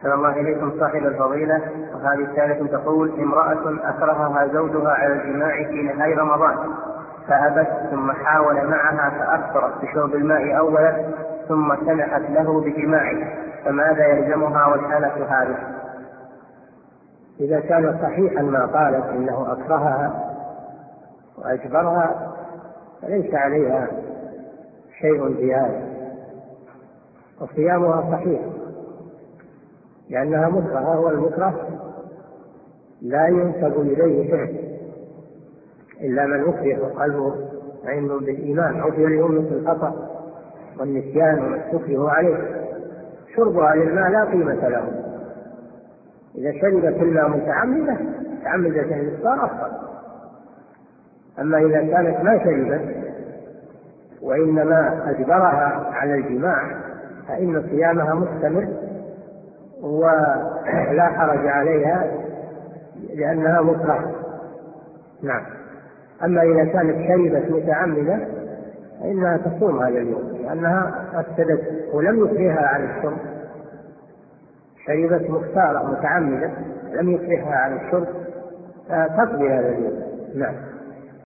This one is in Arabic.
أحسن الله إليكم صاحب الفضيلة. وهذه سائلة تقول: امرأة أكرهها زوجها على الجماع في نهار رمضان فأبت، ثم حاول معها فأفطرت بشرب الماء أولا ثم سمحت له بجماعه، فماذا يلزمها والحالة هذه؟ إذا كان صحيحا ما قالت إنه أكرهها وأجبرها فليس عليها شيء في هذا، وصيامها صحيح لأنها مكرهة، والمكره لا ينسب إليه شيء إلا من أكره وقلبه عنده بالإيمان، عفي لأمة الخطأ والنسيان وما استكره عليه. شربها للماء لا قيمة له، إذا شربت الماء متعمدة الإفطار أفضل. أما إذا كانت ما شربت وإنما أجبرها على الجماع فإن صيامها مستمر ولا حرج عليها لأنها مكرهة. نعم. أما إذا كانت شربت متعمدة فإنها تصوم هذا اليوم لأنها أفسدت ولم يكرهها على الشرب، شربت مختارة متعمدة لم يكرهها على الشرب فتقضي هذا اليوم. نعم.